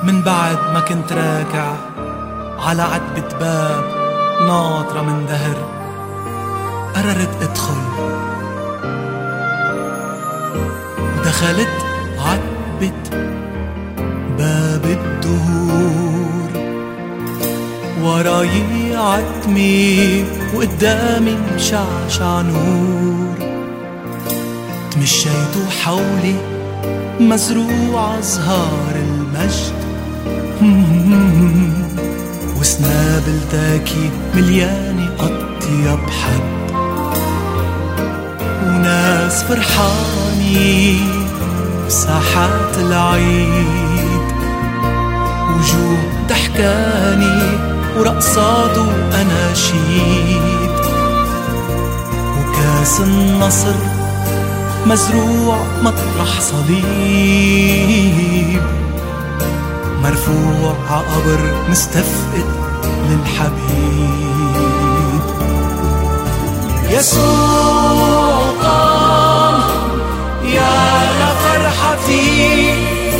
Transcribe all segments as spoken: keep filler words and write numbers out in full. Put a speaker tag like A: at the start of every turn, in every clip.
A: من بعد ما كنت راكع على عتبة باب ناطرة من دهر، قررت ادخل ودخلت عتبة باب الدهور. وراي عتمي وقدامي مشعشع نور، تمشيت حولي مزروع زهار المجد، وسنابل تاكي مليانة أطيب حد، وناس فرحاني بساحات العيد، وجوه ضحكاني ورقصات وأناشيد، وكاس النصر مزروع مطرح صليب، مرفوع عقبر مستفقد للحبيب. يسوع قام يا لفرحة فيه،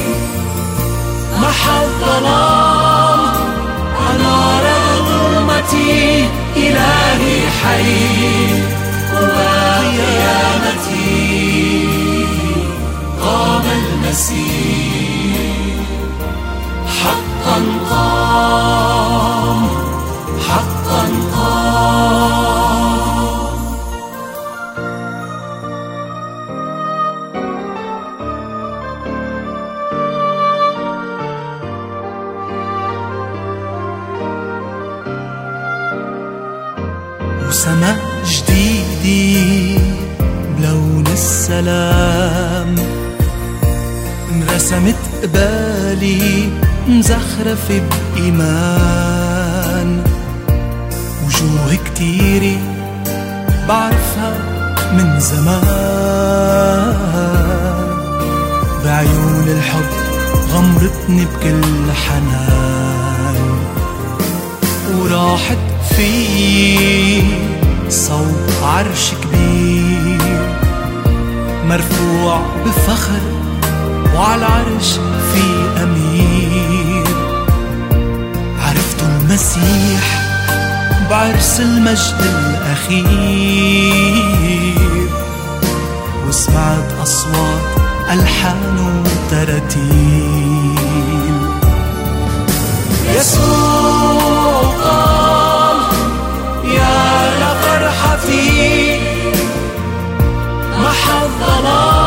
A: محى الظلام أنار ظلمتي، إلهي حي وقيامتي، قام المسيح حقا قام، حقا قام. وسماء جديدة بلون السلام انرسمت قبالي مزخرفة بإيمان، وجوه كتيرة بعرفها من زمان، بعيون الحب غمرتني بكل حنان، وراحت في صوت عرش كبير مرفوع بفخر، وعلى العرش في أمير، عرفت المسيح بعرس المجد الأخير، وسمعت أصوات ألحان وتراتيل. يسوع قام يا لفرحة فيه، محى الظلام